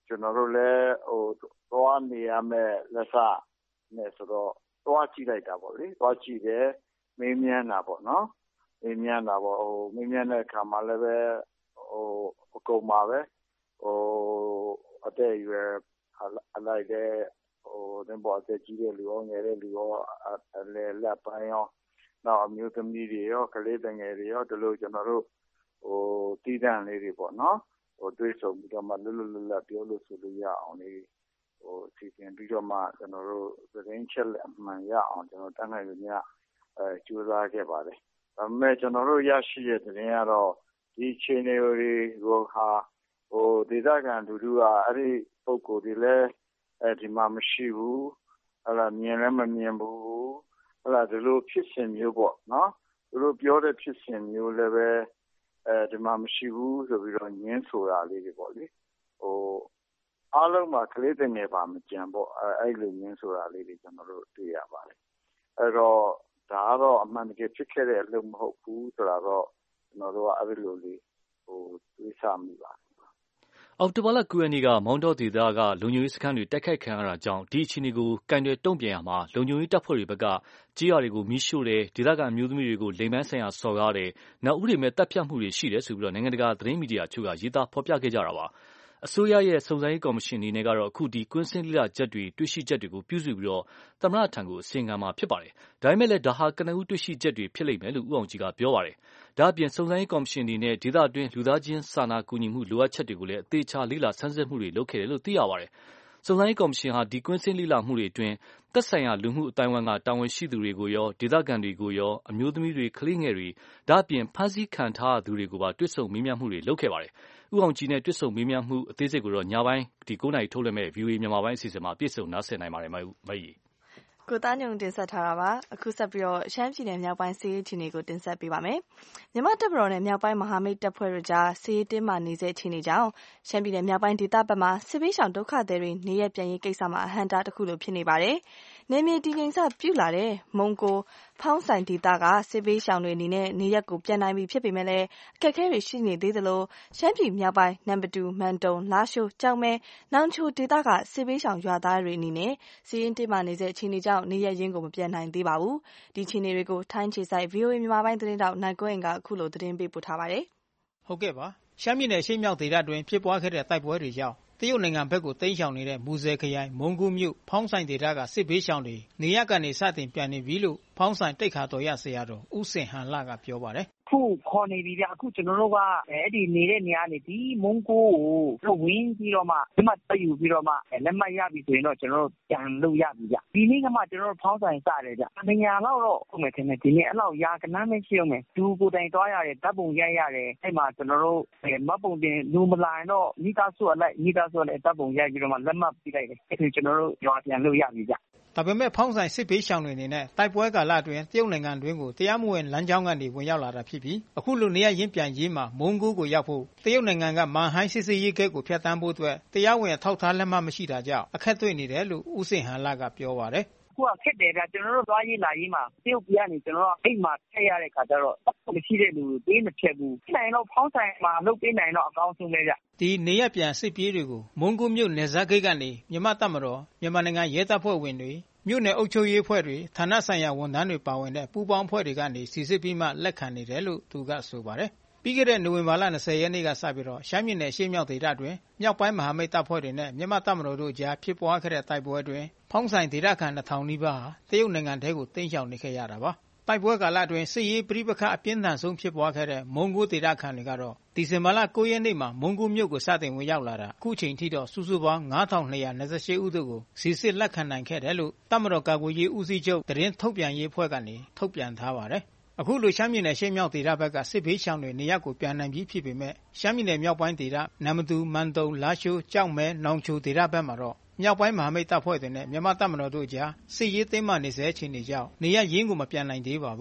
ကျွန်တော်တို့လည်းသွားနေရမယ်လက်စနဲ့ဆိုတော့သွားကြည့်လိုက်တာပေါ့လေသွားကြည့်တယ်မေးမြန်းတာပေါ့နော်မေးမြန်းတဲ့အခါမှာလည်းပဲအကုန်ပါပဲအသက်အရွယ်အလိုက်တဲ့တင်ပေါ်အသက်ကြီးတဲ့လူရောငယ်တဲ့လူရောလက်ပိုင်းရောနောက်အမျိုးသမီးတွေရောကလေးငယ်တွေရောဒီလိုကျွန်တော်တို့တီးတန့်လေးတွေပေါ့နော်တွေးဆုံပြီးတော့မှလွတ်လပ်ပြောလို့ဆိုလို့ရအောင်လေးစီစဉ်ပြီးတော့မှကျွန်တော်တို့သတင်းချက်လက်အမှန်ရအောင်ကျွန်တော်တန်းနိုင်လို့ညကြိုးစားခဲ့ပါတယ်ဒါပေမဲ့ကျွန်တော်တို့ရရှိတဲ့သတင်းကတော့ဒီချိန်တွေကိုဒေသခံလူထုကအဲ့ဒီပုံကိုယ်တွေလည်းဒီမှာမရှိဘူးမြင်လည်းမမြင်ဘူးဒီလိုဖြစ်စဉ်မျိုးပေါ့နော်သူတို့ပြောတဲ့ဖြစ်စဉ်မျိုးလည်းပဲဒီမှာမရှိဘူးဆိုပြီးတော့ညင်းဆိုတာလေးတွေပေါ့လေအားလုံးမှာကလေးတွေငယ်ပါမကြံပေါ့အဲ့လိုညင်းဆိုတာလေးတွေကျွန်တော်တို့တွေ့ရပါတယ်အဲ့တော့ဒါကတော့အမှန်တကယ်ဖြစ်ခဲ့တဲ့အလုပ်မဟုတ်ဘူးဆိုတာတော့ကျွန်တော်တို့ကအဲ့လိုလေးတွေးဆမိပါတယ်အော်တိုဘာလ9ရက်နေ့ကမောင်းတောဒေသကလုံခြုံရေးစခန်းတွေတိုက်ခိုက်ခံရတာကြောင့်ဒီအခြေအနေကိုကင်တွယ်တုံ့ပြန်ရမှာလုံခြုံရေးတပ်ဖွဲ့တွေဘက်ကကြေးရွာတွေကိုမီးရှို့တယ်ဒေသခံမျိုးသမီးတွေကိုလိမ်ပန်းဆိုင်ရာဆော်ကားတယ်နောက်ဥပဒေမဲ့တပ်ဖြတ်မှုတွေရှိတယ်ဆိုပြီးတော့နိုင်ငံတကာသတင်းမီဒီယာအချို့ကရေးသားဖော်ပြခဲ့ကြတာပါအစိုးရရဲ့စုံစမ်းရေးကော်မရှင်အနေနဲ့ကတော့အခုဒီကွင်းစင်းလိလာချက်တွေတွေ့ရှိချက်တွေကိုပြုစုပြီးတော့သမ္မတထံကိုအစီရင်ခံမှာဖြစ်ပါတယ်ဒါပေမဲ့လည်းဒါဟာကနဦးတွေ့ရှိချက်တွေဖြစ်လိမ့်မယ်လို့ဦးအောင်ကြည်ကပြောပါတယ်ဒါအပြင်စုံစမ်းရေးကော်မရှင်အနေနဲ့ဒေသအတွင်းလူသားချင်းစာနာကူညီမှုလိုအပ်ချက်တွေကိုလည်းအသေးချာလေ့လာဆန်းစစ်မှုတွေလုပ်ခဲ့တယ်လို့သိရပါတယ်စုံစမ်းရေးကော်မရှင်ဟာဒီကွင်းစင်းလေ့လာမှုတွေအတွင်းသက်ဆိုင်ရာလူမှုအတိုင်းအဝိုင်းကတာဝန်ရှိသူတွေကိုရောဒေသခံတွေကိုရောအမျိုးသမီးတွေကလေးငယ်တွေဒါအပြင်ဖမ်းဆီးခံထားရသူတွေကိုပါတွေ့ဆုံမေးမြန်းမှုတွေလုပ်ခဲ့ပါတယ်ဦးအောင်ကြည်နဲ့တွေ့ဆုံမေးမြန်းမှုအသေးစိတ်ကိုတော့ညပိုင်းဒီ9နာရီထုတ်လွှင့်မဲ့ VOA မြန်မာပိုင်းအစီအစဉ်မှာပြည့်စုံနားဆင်နိုင်ပါတယ်မကြီးကိုသားညုံတင်ဆက်ထားတာပါအခုဆက်ပြီးတော့ရှမ်းပြည်နယ်မြောက်ပိုင်းစီးရီးအခြေအနေကိုတင်ဆက်ပေးပါမယ်မြန်မာတပ်မတော်နဲ့မြောက်ပိုင်းမဟာမိတ်တပ်ဖွဲ့တို့ကြားစီးရီးတင်းမာနေစေအခြေအနေကြောင့်ရှမ်းပြည်နယ်မြောက်ပိုင်းဒေသဘက်မှာစစ်ပေးဆောင်ဒုက္ခသည်တွေနေရပြန်ရေးကိစ္စမှာအဟန့်တားတစ်ခုလိုဖြစ်နေပါတယ်နေမြေတည်ငြိမ်စပြုလာတဲ့မုံကိုဖောင်းဆိုင်ဒေသကစစ်ပေးဆောင်တွေအနေနဲ့နေရက်ကိုပြန်နိုင်ပြီဖြစ်ပေမဲ့လည်းအခက်အခဲတွေရှိနေသေးသလိုရှမ်းပြည်မြောက်ပိုင်းနံပါတ်2မန်တုံလာရှိုးကြောက်မဲနောင်ချိုဒေသကစစ်ပေးဆောင်ရွာသားတွေအနေနဲ့စီးရင်တင်းမာနေစေအခြေအနေကြောင့်နေရက်ရင်းကိုမပြန်နိုင်သေးပါဘူးဒီအခြေအနေတွေကိုထိုင်းခြေဆိုင် VOA မြန်မာပိုင်းသတင်းတောက်နိုင်ကွင်းကအခုလိုသတင်းပေးပို့ထားပါတယ်ဟုတ်ကဲ့ပါရှမ်းပြည်နယ်ရှေ့မြောက်ဒေသတွင်ဖြစ်ပွားခဲ့တဲ့တိုက်ပွဲတွေကြောင့်တရုတ်နိုင်ငံဘက်ကိုတိမ်းရှောင်နေတဲ့မူဆယ်ခရိုင်မုံကူးမြို့ဖောင်းဆိုင်ဒေသကစစ်ဘေးရှောင်တွေနေရကနေစတင်ပြန်နေပြီလို့ဖောင်းဆိုင်တိတ်ခါတော်ရဆရာတော်ဦးစင်ဟန်လကပြောပါတယ်ခုခေါ်နေပြီဗျအခုကျွန်တော်တို့ကအဲ့ဒီနေတဲ့နေရာနေဒီမုံကိုကိုဝင်းပြီးတော့မှလက်မှတ်တယူပြီးတော့မှလက်မှတ်ရပြီဆိုရင်တော့ကျွန်တော်တို့ပြန်လို့ရပြီဗျဒီနေ့ကမှကျွန်တော်တို့ဖောင်းဆိုင်စတယ်ဗျ200လောက်တော့ဟုတ်မယ်ထင်တယ်ဒီနေ့အဲ့လောက်ရာကနန်းမရှိအောင်မယ်သူကိုတိုင်သွားရတယ်ဓာတ်ပုံရိုက်ရတယ်အဲ့မှာကျွန်တော်တို့မတ်ပုံတင်လူမလာရင်တော့မိသားစုအလိုက်ဓာတ်ပုံရိုက်ပြီးတော့မှလက်မှတ်ပြလိုက်တယ်အဲ့ဒီကျွန်တော်တို့ရွာပြန်လို့ရပြီဗျဒါပေမဲ့ဖောင်းဆိုင်စစ်ပေးရှောင်တွေအနေနဲ့တိုက်ပွဲကာလအတွင်းတရုတ်နိုင်ငံတွင်းကိုတရားမဝင်လမ်းကြောင်းကနေဝင်ရောက်လာတာဖြစ်ပြီးအခုလိုနေရရင်းပြန်ရေးမှာမုံကိုကိုရောက်ဖို့တရုတ်နိုင်ငံကမန်ဟိုင်းစစ်ရေးဂိတ်ကိုဖျက်ဆီးဖို့အတွက်တရားဝင်ထောက်ထားလက်မှတ်မရှိတာကြောင့်အခက်တွေ့နေတယ်လို့ဦးစင်ဟန်လကပြောပါတယ်ခုကခက်တယ်ဗျကျွန်တော်တို့သွားရေးလာရေးမှာတရုတ်ပြည်ကနေကျွန်တော်တို့အိမ်မှာထည့်ရတဲ့ခါကျတော့မရှိတဲ့လူပေးမဖြတ်ဘူးနိုင်တော့ဖောင်းဆိုင်မှာလုပ်ပေးနိုင်တော့အကောင်းဆုံးပဲဗျဒီနေရပြန်စစ်ပြေးတွေကိုမုံကိုမြို့နယ်စပ်ဂိတ်ကနေမြန်မာတပ်မတော်မြန်မာနိုင်ငံရဲတပ်ဖွဲ့ဝင်တွေမြို့နယ်အုပ်ချုပ်ရေးအဖွဲ့တွေဌာနဆိုင်ရာဝန်ထမ်းတွေပါဝင်တဲ့ပူးပေါင်းအဖွဲ့တွေကနေစီစစ်ပြီးမှလက်ခံနေတယ်လို့သူကဆိုပါတယ်ပြီးခဲ့တဲ့နိုဝင်ဘာလ20ရက်နေ့ကစပြီးတော့ရှမ်းပြည်နယ်ရှေ့မြောက်ဒေသတွင်မြောက်ပိုင်းမဟာမိတ်တပ်ဖွဲ့တွေနဲ့မြန်မာတပ်မတော်တို့ကြားဖြစ်ပွားခဲ့တဲ့တိုက်ပွဲတွင်ဖောင်းဆိုင်ဒေသခံ2000နီးပါးဟာတရုတ်နိုင်ငံထဲကိုတိမ်းရှောင်နေခဲ့ရတာပါတိုက်ပွဲကာလအတွင်းစစ်ရေးပြိပခအပြင်းထန်ဆုံးဖြစ်ပွားခဲ့တဲ့မုံကိုဒေသခံတွေကတော့ဒီဇင်ဘာလ9ရက်နေ့မှာမုံကိုမြို့ကိုစတင်ဝင်ရောက်လာတာအခုချိန်ထိတော့စုစုပေါင်း9228ဦးတို့ကိုစီစစ်လက်ခံနိုင်ခဲ့တယ်လို့တပ်မတော်ကာကွယ်ရေးဦးစီးချုပ်သတင်းထုတ်ပြန်ရေးအဖွဲ့ကနေထုတ်ပြန်ထားပါတယ်အခုလိုရှမ်းပြည်နယ်ရှေ့မြောက်ဒေသဘက်ကစစ်ဘေးရှောင်တွေနေရပ်ကိုပြန်နိုင်ပြီးဖြစ်ပေမဲ့ရှမ်းပြည်နယ်မြောက်ပိုင်းဒေသနံပါတ်2မန်တုံလာရှိုးကြောက်မဲနောင်ချိုဒေသဘက်မှာတော့မြောက်ပိုင်းမဟာမိတ်တပ်ဖွဲ့တွေနဲ့မြန်မာတပ်မတော်တို့ကြားစစ်ရေးတင်းမာနေစေအခြေအနေကြောင့်နေရရင်းကိုမပြန်နိုင်သေးပါဘူး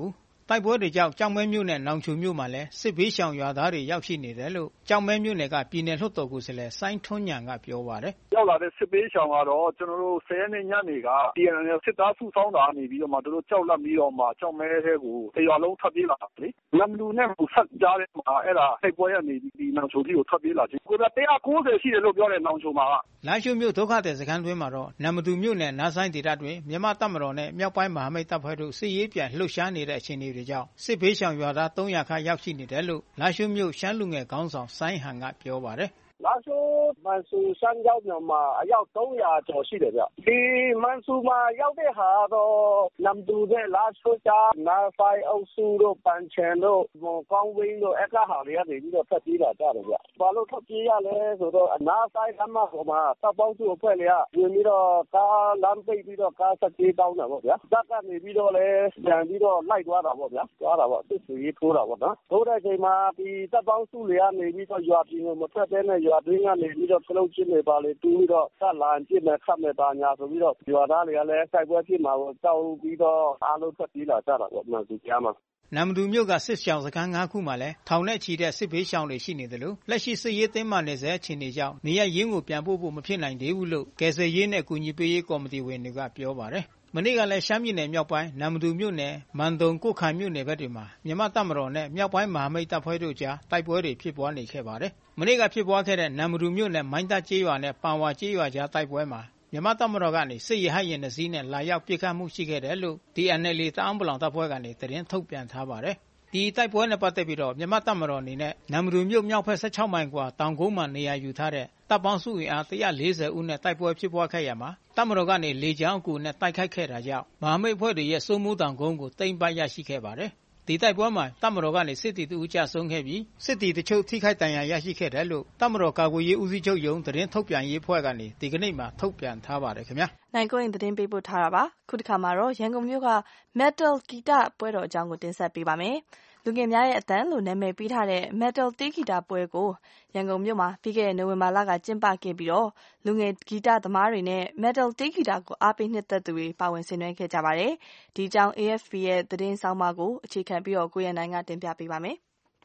တိုက်ပွဲတွေကြောင့်ကျောက်မဲမြို့နဲ့နောင်ချိုမြို့မှာလည်းစစ်ဘေးရှောင်ရွာသားတွေရောက်ရှိနေတယ်လို့ကျောက်မဲမြို့နယ်ကပြည်နယ်လွှတ်တော်ကိုယ်စားလှယ်စိုင်းထွန်းညံကပြောပါတယ်။ရောက်လာတဲ့စစ်ဘေးရှောင်ကတော့ကျွန်တော်တို့10ရက်နေ့ညနေက TNL စစ်သားစုဆောင်းတာနေပြီးတော့မှတို့ကြောက်လန့်ပြီးတော့မှကျောက်မဲထဲကိုတရွာလုံးထွက်ပြေးလာတာလေ။နမ်လူနဲ့ဆက်ကြားထဲမှာအဲ့ဒါတိုက်ပွဲရနေပြီးဒီနောင်ချိုကြီးကိုထွက်ပြေးလာခြင်းကိုယ်က190ရှိတယ်လို့ပြောတယ်နောင်ချိုမှာကလားရှိုးမြို့ဒုက္ခသည်စခန်းတွင်းမှာတော့နမ်မတူမြို့နယ်နားဆိုင်ဒေသတွင်မြန်မာတပ်မတော်နဲ့မြောက်ပိုင်းမဟာမိတ်တပ်ဖွဲ့တို့စစ်ရေးပြန်လှုပ်ရှားနေတဲ့အခြေအနေတွေကြောင့်စစ်ဘေးရှောင်ရွာသား300ခန့်ရောက်ရှိနေတယ်လို့လားရှိုးမြို့ရှမ်းလူငယ်ခေါင်းဆောင်စိုင်းဟန်ကပြောပါတယ်လားရှိုးမန်ဆူရှမ်းရောက်မြို့မှာအယောက်300ကျော်ရှိတယ်ဗျဒီမန်ဆူမှာရောက်တဲ့ဟာတော့နမ်တူတဲ့လားရှိုးချာနာဆိုင်အုပ်စုတို့ပန်ချန်တို့ကောင်းဝင်းတို့အခါဟာတွေကနေပြီးတော့ဖက်ပြေးလာကြတယ်ဗျဘာလို့ဖက်ပြေးရလဲဆိုတော့နာဆိုင်ကမှဟိုမှာတပ်ပေါင်းစုအဖွဲ့တွေကဝင်ပြီးတော့ကားလမ်းပိတ်ပြီးတော့ကားဆက်ပြေးတောင်းတာပေါ့ဗျာတပ်ကနေပြီးတော့လဲပြန်ပြီးတော့လိုက်သွားတာပေါ့ဗျာသွားတာပေါ့စစ်စရေးထိုးတာပေါ့နော်ထိုးတဲ့အချိန်မှာဒီတပ်ပေါင်းစုတွေကနေပြီးတော့ရွာပြည်ကိုမထွက်တဲ့နဲ့ရွာတွင်းကနေပြီးတော့ခလုတ်ချင်းတွေပါလေတူးပြီးတော့ဆက်လာပြစ်မဲ့ခတ်မဲ့ပါညာဆိုပြီးတော့ရွာသားတွေကလည်းစိုက်ပွဲဖြစ်မှာကိုတောက်ပြီးတော့အားလုံးထွက်ပြေးလာကြတာပေါ့မှန်သူကြားမှာနမ်မတူမြို့ကစစ်ရှောင်စခန်း9ခုမှာလည်းထောင်နဲ့ချီတဲ့စစ်ဘေးရှောင်တွေရှိနေတယ်လို့လက်ရှိစစ်ရေးတင်းမာနေစေအခြေအနေကြောင့်နေရရင်းကိုပြန်ပို့ဖို့မဖြစ်နိုင်သေးဘူးလို့ကယ်ဆယ်ရေးနဲ့ကူညီပေးရေးကော်မတီဝင်တွေကပြောပါတယ်မနေ့ကလည်းရှမ်းပြည်နယ်မြောက်ပိုင်းနမ်မတူမြို့နယ်မန်တုံကုတ်ခိုင်မြို့နယ်ဘက်တွေမှာမြန်မာတပ်မတော်နဲ့မြောက်ပိုင်းမဟာမိတ်တပ်ဖွဲ့တို့ကြားတိုက်ပွဲတွေဖြစ်ပွားနေခဲ့ပါတယ်မနေ့ကဖြစ်ပွားခဲ့တဲ့နမ်မတူမြို့နယ်မိုင်းတပ်ကျေးရွာနဲ့ပန်ဝါကျေးရွာကြားတိုက်ပွဲမှာမြန်မာတပ်မတော်ကနေစစ်ရဟတ်ယာဉ်2စီးနဲ့လာရောက်ပစ်ခတ်မှုရှိခဲ့တယ်လို့ DNL တအောင်းပလောင်တပ်ဖွဲ့ကနေသတင်းထုတ်ပြန်ထားပါတယ်ဒီတိုက်ပွဲနဲ့ပတ်သက်ပြီးတော့မြန်မာတပ်မတော်အနေနဲ့နမ်မတူမြို့မြောက်ဘက်16မိုင်ကွာတောင်ကုန်းမှာနေရာယူထားတဲ့တပ်ပေါင်းစုအင်အား140ဦးနဲ့တိုက်ပွဲဖြစ်ပွားခဲ့ရမှာတပ်မတော်ကနေလေကြောင်းအကူနဲ့တိုက်ခိုက်ခဲ့တာကြောင့်မဟာမိတ်အဖွဲ့တွေရဲ့စိုးမိုးတောင်ကုန်းကိုသိမ်းပိုက်ရရှိခဲ့ပါတယ်ဒီတိုက်ပွဲမှာတပ်မတော်ကနေစစ်တီ2ဦးကြဆုံးခဲ့ပြီးစစ်တီတချို့ထိခိုက်ဒဏ်ရာရရှိခဲ့တယ်လို့တပ်မတော်ကာကွယ်ရေးဦးစီးချုပ်ရုံးသတင်းထုတ်ပြန်ရေးအဖွဲ့ကနေဒီကနေ့မှထုတ်ပြန်ထားပါတယ်ခင်ဗျာနိုင်ကိုရင်သတင်းပေးပို့ထားတာပါခုတစ်ခါမှာတော့ရန်ကုန်မြို့က Metal ဂီတပွဲတော်အကြောင်းကိုတင်ဆက်ပေးပါမယ်လူငယ်များရဲ့အသံလို့နာမည်ပေးထားတဲ့ Metal တေးဂီတပွဲကိုရန်ကုန်မြို့မှာပြီးခဲ့တဲ့နိုဝင်ဘာလကကျင်းပခဲ့ပြီးတော့လူငယ်ဂီတသမားတွေနဲ့ Metal တေးဂီတကိုအားပေးနှစ်သက်သူတွေပါဝင်ဆင်နွှဲခဲ့ကြပါတယ်။ဒီအကြောင်း AFP ရဲ့သတင်းဆောင်မကိုအခြေခံပြီးတော့ကိုရန်နိုင်ကတင်ပြပေးပါမယ်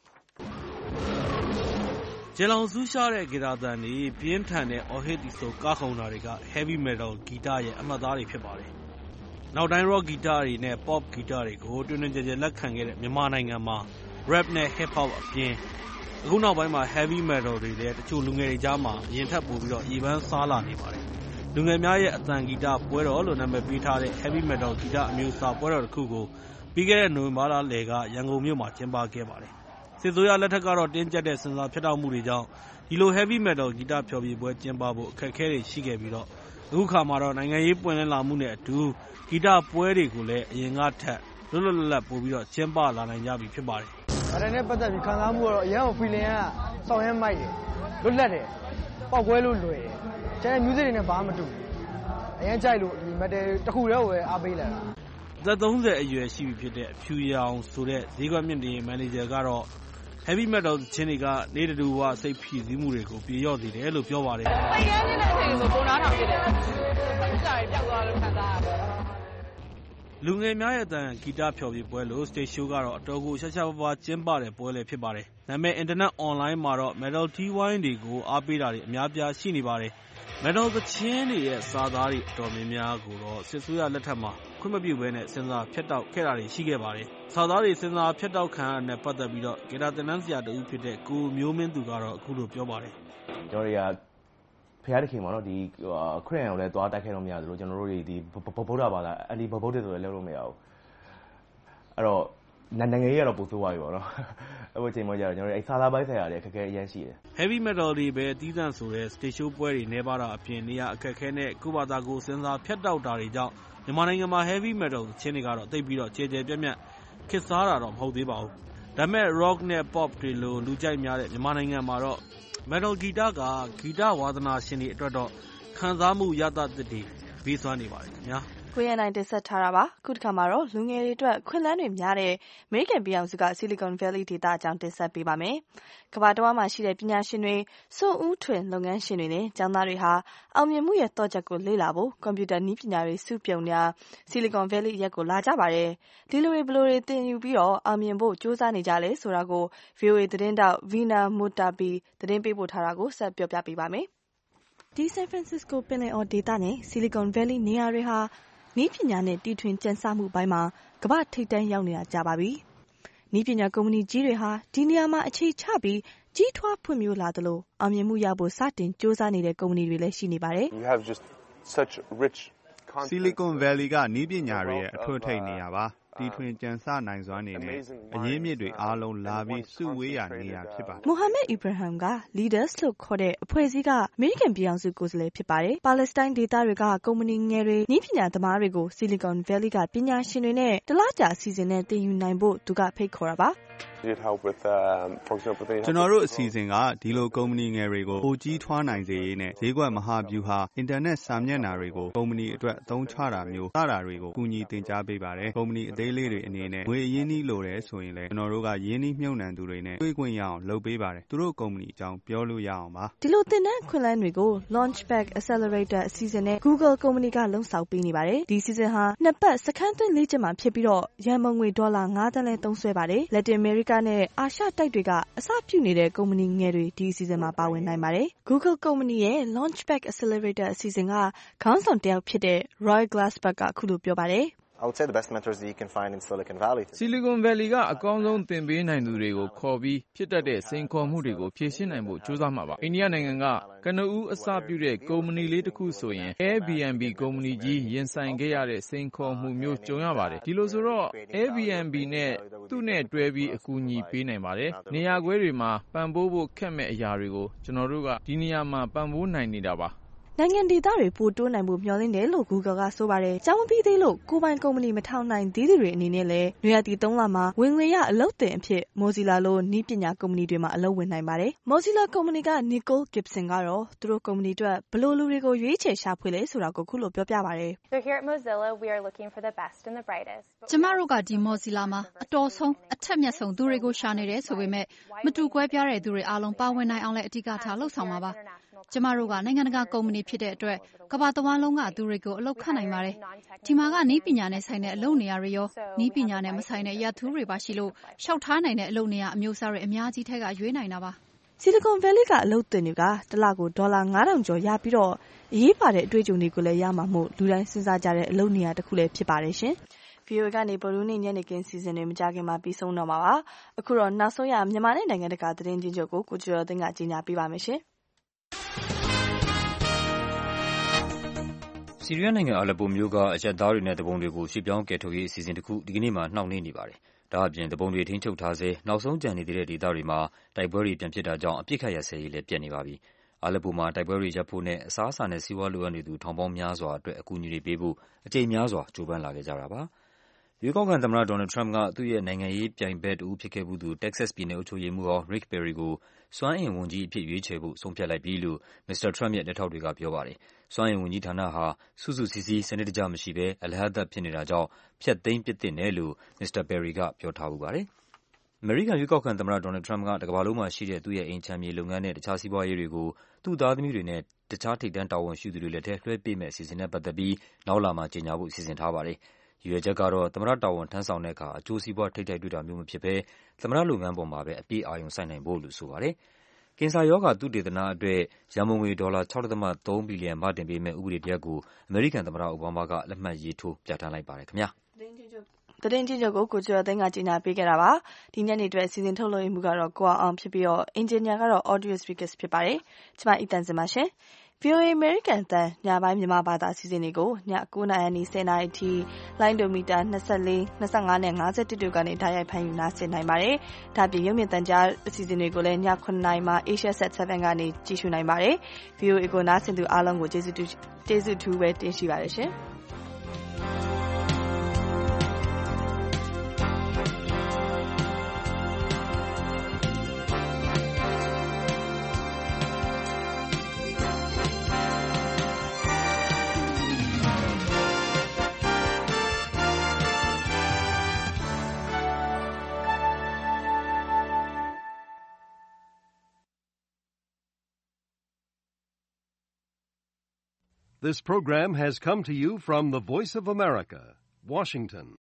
။ကျေလောင်ဆူးရှားတဲ့ဂီတသံတွေပြင်းထန်တဲ့အော်ဟစ်တီဆိုကားခုံတာတွေက Heavy Metal ဂီတရဲ့အမှတ်အသားတွေဖြစ်ပါတယ်။နောက်တိုင်း Rock ဂီတတွေနဲ့ Pop ဂီတတွေကိုတွင်တွင်ကျယ်ကျယ်လက်ခံခဲ့တဲ့မြန်မာနိုင်ငံမှာ Rap နဲ့ Hip Hop အပြင်အခုနောက်ပိုင်းမှာ Heavy Metal တွေလည်းတချို့လူငယ်တွေကြားမှာအရင်ထက်ပိုပြီးတော့ရေပန်းစားလာနေပါတယ်။လူငယ်များရဲ့အသံဂီတပွဲတော်လို့နာမည်ပေးထားတဲ့ Heavy Metal ဂီတအမျိုးအစားပွဲတော်တစ်ခုကိုပြီးခဲ့တဲ့နိုဝင်ဘာလလယ်ကရန်ကုန်မြို့မှာကျင်းပခဲ့ပါတယ်။စစ်ဆိုးရလက်ထက်ကတော့တင်းကျပ်တဲ့စင်စာဖြတ်တောက်မှုတွေကြောင့်ဒီလို Heavy Metal ဂီတဖျော်ဖြေပွဲကျင်းပဖို့အခက်အခဲတွေရှိခဲ့ပြီးတော့အခုခါမှာတော့နိုင်ငံရေးပွင့်လင်းလာမှုနဲ့အတူဂီတပွဲတွေကိုလည်းအရင်ကထက်လွတ်လွတ်လပ်လပ်ပို့ပြီးတော့ကျင်းပလာနိုင်ကြပြီဖြစ်ပါတယ်။ဒါနဲ့ပတ်သက်ပြီးခံစားမှုကတော့အရင်က feeling ကစောင့်ရဲမိုက်တယ်လွတ်လပ်တယ်ပောက်ကွဲလို့လွယ်တယ်ကျန်တဲ့ music တွေနဲ့ဘာမှမတူဘူးအရင်ကြိုက်လို့ဒီ metal တစ်ခုတည်းကိုပဲအားပေးလာတာအသက်30အရွယ်ရှိပြီဖြစ်တဲ့အဖြူရောင်ဆိုတဲ့ဈေးကွက်မြင့်တင်မန်နေဂျာကတော့ Heavy Metal ချင်းတွေကနေတူဝစိတ်ဖြည့်ဆည်းမှုတွေကိုပြေလျော့စေတယ်လို့ပြောပါတယ်စိတ်ရဲနေတဲ့အချိန်ကိုပုံနာထောင်ဖြစ်တယ်စိတ်ကြိုက်ပြောက်သွားလို့ခံစားရတယ်လူငယ်များရဲ့အတန်ဂီတဖျော်ဖြေပွဲလို့ Stage Show ကတော့အတော်ကိုရှားရှားပါးပါးကျင်းပတဲ့ပွဲလည်းဖြစ်ပါတယ်။ဒါပေမဲ့ Internet Online မှာတော့ Metal T-Wine တွေကိုအားပေးတာတွေအများပြားရှိနေပါတယ်။ Metal သချင်းတွေရဲ့စာသားတွေအတော်များများကိုတော့စစ်ဆိုးရလက်ထက်မှာခွင့်မပြုဘဲနဲ့စင်စာဖြတ်တောက်ခဲ့တာတွေရှိခဲ့ပါတယ်။စာသားတွေစင်စာဖြတ်တောက်ခံရတဲ့ပတ်သက်ပြီးတော့ဂီတသင်တန်းဆရာတဦးဖြစ်တဲ့ကိုမျိုးမင်းသူကတော့အခုလိုပြောပါတယ်။ကျွန်တော်တွေကဖျားတခင်ပေါ့နော်ဒီခရစ်ယာန်ကိုလည်းသွားတိုက်ခိုက်လို့မရသလိုကျွန်တော်တို့တွေဒီဗုဒ္ဓဘာသာအန်တီဗုဒ္ဓဆိုလည်းလုပ်လို့မရဘူးအဲ့တော့နိုင်ငံရေးကတော့ပိုဆိုးသွားပြီပေါ့နော်အဲ့ဒီအချိန်မှာကျတော့ကျွန်တော်တို့စာသားပိုင်းဆိုင်ရာတွေအခက်အခဲအများကြီးရှိတယ် Heavy Metal တွေပဲတီးသန့်ဆိုတဲ့ Stage Show ပွဲတွေနေပါတာအပြင်နေရအခက်အခဲနဲ့ကိုဘာသာကိုစဉ်းစားဖြတ်တောက်တာတွေကြောင့်မြန်မာနိုင်ငံမှာ Heavy Metal ချင်းတွေကတော့တိတ်ပြီးတော့ကျေကျယ်ပြန့်ပြန့်ခစ်စားတာတော့မဟုတ်သေးပါဘူးဒါပေမဲ့ Rock နဲ့ Pop တွေလိုလူကြိုက်များတဲ့မြန်မာနိုင်ငံမှာတော့Metal ဂီတကဂီတဝါသနာရှင်တွေအတွက်တော့ခံစားမှုရတသစ်တွေပေးစွမ်းနေပါတယ်ခင်ဗျာကိုရနိုင်တင်ဆက်ထားတာပါခုတစ်ခါမှာတော့လူငယ်တွေအတွက်ခွင့်လန်းတွေများတဲ့ American ပြည်အောင်စုက Silicon Valley ဒေသအကြောင်းတင်ဆက်ပေးပါမယ်ကမ္ဘာတစ်ဝန်းမှာရှိတဲ့ပညာရှင်တွေစွန့်ဦးထွင်လုပ်ငန်းရှင်တွေနဲ့ကျောင်းသားတွေဟာအောင်မြင်မှုရဲ့တော့ချက်ကိုလေ့လာဖို့ကွန်ပျူတာနည်းပညာတွေစုပြုံနေတာ Silicon Valley ရက်ကိုလာကြပါတယ်ဒီလူတွေဘယ်လိုတွေသင်ယူပြီးတော့အောင်မြင်ဖို့စူးစမ်းနေကြလဲဆိုတာကို VOA သတင်းတောက် Vina Motapi သတင်းပေးပို့ထားတာကိုဆက်ပြောပြပေးပါမယ်ဒီ San Francisco ပင်လယ်အော်ဒေသနဲ့ Silicon Valley နေရာတွေဟာနည်းပညာနဲ့တီထွင်ကြံစမှုပိုင်းမှာကမ္ဘာထိပ်တန်းရောက်နေတာကြပါပြီ။နည်းပညာကုမ္ပဏီကြီးတွေဟာဒီနေရာမှာအခြေချပြီးကြီးထွားဖွံ့ဖြိုးလာသလိုအောင်မြင်မှုရဖို့စတင်စူးစမ်းနေတဲ့ကုမ္ပဏီတွေလည်းရှိနေပါတယ်။ Silicon Valley ကနည်းပညာတွေရဲ့အထွတ်ထိပ်နေရာပါတီထွင်ကြံစနိုင်စွမ်းနေနဲ့အရင်းမြစ်တွေအားလုံးလာပြီးစုဝေးရနေရဖြစ်ပါတယ်။ Mohammed Ibrahim က Leaders လို့ခေါ်တဲ့အဖွဲ့အစည်းက American ပြည်အောင်စုကိုယ်စားလှယ်ဖြစ်ပါတယ်။ Palestine ဒေသတွေကကုမ္ပဏီငယ်တွေနည်းပညာသမားတွေကို Silicon Valley ကပညာရှင်တွေနဲ့တလားကြာအစီအစဉ်နဲ့သင်ယူနိုင်ဖို့သူကဖိတ်ခေါ်တာပါ။ကျွန်တော်တို့အစီအစဉ်ကဒီလိုကုမ္ပဏီငယ်တွေကိုပိုကြီးထွားနိုင်စေရေးနဲ့ဈေးကွက်မဟာဗျူဟာအင်တာနက်စာမျက်နှာတွေကိုကုမ္ပဏီအတွက်အသုံးချတာမျိုးစတာတွေကိုကူညီသင်ကြားပေးပါတယ်။ကုမ္ပဏီအသေးလေးတွေအနေနဲ့ငွေအရင်းနှီးလိုတယ်ဆိုရင်လည်းကျွန်တော်တို့ကရင်းနှီးမြှုပ်နှံသူတွေနဲ့တွေ့ခွင့်ရအောင်လုပ်ပေးပါတယ်။သူတို့ကုမ္ပဏီအကြောင်းပြောလို့ရအောင်ပါ။ဒီလိုသင်တန်းခွင့်လန်းတွေကို Launchpad Accelerator အစီအစဉ်နဲ့ Google ကုမ္ပဏီကလုံဆောင်ပေးနေပါတယ်။ဒီအစီအစဉ်ဟာနှစ်ပတ်စခန်းသွင်းလေ့ကျင့်မှာဖြစ်ပြီးတော့ရန်ပုံငွေဒေါ်လာ9 သန်းလဲသုံးစွဲပါတယ်။ Latin America နဲ့အာရှတိုက်တွေကအစပြုနေတဲ့ကုမ္ပဏီငယ်တွေဒီအစီအစဉ်မှာပါဝင်နိုင်ပါတယ်။ Google ကုမ္ပဏီရဲ့ Launchpad Accelerator အစီအစဉ်ကခေါင်းဆောင်တယောက်ဖြစ်တဲ့ Roy Glassberg ကအခုလိုပြောပါတယ်။ Silicon Valley ကအကောင်းဆုံးသင်ပေးနိုင်သူတွေကိုခေါ်ပြီးဖြစ်တတ်တဲ့စိန်ခေါ်မှုတွေကိုဖြေရှင်းနိုင်ဖို့ကြိုးစားမှာပါ။အိန္ဒိယနိုင်ငံကကနဦးအစပြုတဲ့ကုမ္ပဏီလေးတစ်ခုဆိုရင် Airbnb ကုမ္ပဏီကြီးရင်ဆိုင်ခဲ့ရတဲ့စိန်ခေါ်မှုမျိုးကြုံရပါတယ်။ဒီလိုဆိုတော့ Airbnb နဲ့သူ့နဲ့တွဲပြီးအကူအညီပေးနိုင်ပါတယ်။နေရာခွဲတွေမှာပံ့ပိုးဖို့ခက်မဲ့အရာတွေကိုကျွန်တော်တို့ကဒီနေရာမှာပံ့ပိုးနိုင်နေတာပါ။နိုင်ငံဒေသတွေပိုတိုးနိုင်ဖို့မျှော်လင့်တယ်လို့ Google ကဆိုပါတယ်။ကျောင်းမပြီးသေးလို့ကိုယ်ပိုင်ကုမ္ပဏီမထောင်နိုင်သေးသူတွေအနေနဲ့လည်းနွေရာသီ3လမှာဝင်ငွေရအလုပ်သင်အဖြစ် Mozilla လိုနည်းပညာကုမ္ပဏီတွေမှာအလုပ်ဝင်နိုင်ပါတယ်။ Mozilla ကုမ္ပဏီက Nicole Gibson ကတော့သူတို့ကုမ္ပဏီအတွက်ဘယ်လိုလူတွေကိုရွေးချယ်ရှာဖွေလဲဆိုတာကိုခုလိုပြောပြပါတယ်။ကျမတို့ကဒီ Mozilla မှာအတော်ဆုံးအထက်မြတ်ဆုံးသူတွေကိုရှာနေတယ်ဆိုပေမဲ့မတူကွဲပြားတဲ့သူတွေအားလုံးပါဝင်နိုင်အောင်လည်းအဓိကထားလှုပ်ဆောင်မှာပါ။ကျမတို့ကနိုင်ငံတကာကုမ္ပဏီဖြစ်တဲ့အတွက်ကမ္ဘာတစ်ဝန်းလုံးကသူတွေကိုအလုပ်ခန့်နိုင်ပါတယ်။ဒီမှာကနည်းပညာနဲ့ဆိုင်တဲ့အလုပ်နေရာတွေရောနည်းပညာနဲ့မဆိုင်တဲ့ရာထူးတွေပါရှိလို့လျှောက်ထားနိုင်တဲ့အလုပ်နေရာအမျိုးအစားတွေအများကြီးထက်ကရွေးနိုင်တာပါ။ Silicon Valley ကအလုပ်သင်တွေကတစ်လကိုဒေါ်လာ9000ကျော်ရပြီးတော့အရေးပါတဲ့အတွေ့အကြုံတွေကိုလည်းရမှာမို့လူတိုင်းစဉ်းစားကြတဲ့အလုပ်နေရာတစ်ခုလည်းဖြစ်ပါတယ်ရှင်။ VOA ကနေဗုဒ္ဓဟူးနေ့ညနေခင်းစီစဉ်တွေမကြခင်မှာပြီးဆုံးတော့မှာပါ။အခုတော့နောက်ဆုံးရမြန်မာနဲ့နိုင်ငံတကာသတင်းချင်းချုပ်ကိုကျော်သိန်းကကြီးညာပေးပါမယ်ရှင်။ဆီးရီးယားနိုင်ငံအာလက်ပိုမြို့ကအရပ်သားတွေနဲ့သူပုန်တွေကိုရွှေ့ပြောင်းကယ်ထုတ်ရေးအစီအစဉ်တစ်ခုဒီကနေ့မှနှောင့်နှေးနေပါတယ်။ဒါ့အပြင်သူပုန်တွေထိန်းချုပ်ထားဆဲနောက်ဆုံးကျန်နေသေးတဲ့ဒေသတွေမှာတိုက်ပွဲတွေပြန်ဖြစ်တာကြောင့်အပစ်အခတ်ရပ်စဲရေးလည်းပျက်နေပါပြီ။အာလက်ပိုမှာတိုက်ပွဲတွေရပ်ဖို့နဲ့အစားအစာနဲ့ဆေးဝါးလိုအပ်နေသူထောင်ပေါင်းများစွာအတွက်အကူအညီတွေပေးဖို့အကြိမ်များစွာကြိုးပမ်းလာခဲ့ကြတာပါ။ရွေးကောက်ခံသမ္မတ Donald Trump ကသူ့ရဲ့နိုင်ငံရေးပြိုင်ဘက်တစ်ဦးဖြစ်ခဲ့ဖူးသူ Texas ပြည်နယ်အုပ်ချုပ်ရေးမှူးဟောင်း Rick Perry ကိုစွမ်းအင်ဝန်ကြီးအဖြစ်ရွေးချယ်ဖို့ဆုံးဖြတ်လိုက်ပြီလို့ မစ္စတာ Trump ရဲ့လက်ထောက်တွေကပြောပါတယ်။စွမ်းအင်ဝန်ကြီးဌာနဟာစုစုစည်းစည်းစနစ်တကျမရှိဘဲအလဟဿဖြစ်နေတာကြောင့်ဖျက်သိမ်းပစ်သင့်တယ်လို့ မစ္စတာ Perry ကပြောထားဖူးပါတယ်။အမေရိကန်ရွေးကောက်ခံသမ္မတ Donald Trump ကတကမ္ဘာလုံးမှာရှိတဲ့သူ့ရဲ့အိမ်ခြံမြေလုပ်ငန်းနဲ့တခြားစီးပွားရေးတွေကိုသူ့သားသမီးတွေနဲ့တခြားထိပ်တန်းတာဝန်ရှိသူတွေလက်ထဲလွှဲပေးမယ့်အစီအစဉ်နဲ့ပတ်သက်ပြီးနောက်လမှာကြေညာဖို့စီစဉ်ထားပါတယ်။ရည်ရွယ်ချက်ကတော့သမ္မတတာဝန်ထမ်းဆောင်တဲ့အခါအကျိုးစီးပွားထိပ်တိုက်တွေ့တာမျိုးမဖြစ်ဘဲသမ္မတလုပ်ငန်းပေါ်မှာပဲအပြည့်အာရုံစိုက်နိုင်ဖို့လို့ဆိုပါတယ်။ကင်ဆာရောဂါသုတေသနအတွက်ရန်ပုံငွေဒေါ်လာ 6.3 ဘီလီယံမတင်ပေးမယ့်ဥပဒေတစ်ရပ်ကိုအမေရိကန်သမ္မတအိုဘားမားကလက်မှတ်ရေးထိုးပြဌာန်းလိုက်ပါတယ်ခင်ဗျာ။သတင်းချင်းချုပ်ကိုကျော်သိန်းကကြီးညာပေးခဲ့တာပါ။ဒီညနေအတွက်စီစဉ်ထုတ်လွှင့်မှုကတော့ကိုအောင်ဖြစ်ပြီးတော့အင်ဂျင်နီယာကတော့ Audius Vicus ဖြစ်ပါတယ်။ကျွန်မအီတန်စင်ပါရှင်။ VOA American အသံညပိုင်းမြန်မာဘာသာအစီအစဉ်တွေကိုည9:00နာရီနဲ့10:00နာရီအထိလိုင်းဒိုမီတာ24, 25နဲ့51တို့ကနေဓာတ်ရိုက်ဖမ်းယူနားဆင်နိုင်ပါတယ်။ဒါ့အပြင်ရုပ်မြင်သံကြားအစီအစဉ်တွေကိုလည်းည9:00နာရီမှာ Asia Set 7ကနေကြည့်ရှုနိုင်ပါတယ်။ VOA ကိုနားဆင်သူအားလုံးကိုကျေးဇူးထူးပဲတင်ရှိပါတယ်ရှင်။ This program has come to you from the Voice of America, Washington.